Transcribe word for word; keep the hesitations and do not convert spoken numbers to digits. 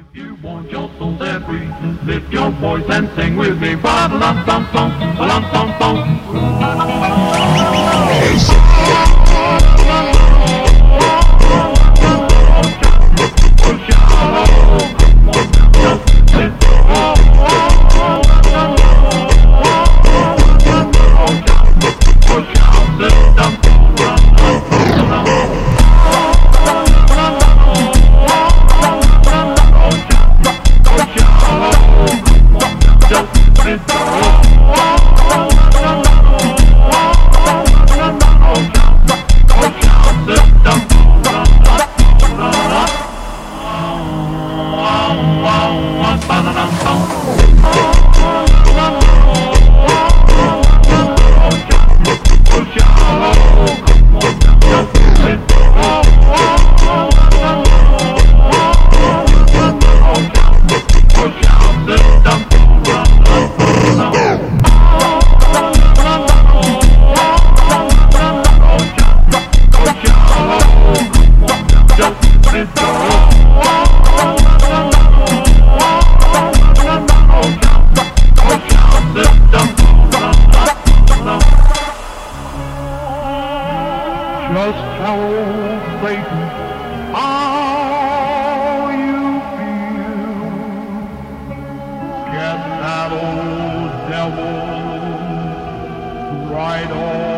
You want your soul set free, lift your voice and sing with me. Ba-da-dum-dum-dum, ba-dum-dum-dum. Just tell Satan how you feel. Get that old devil right on.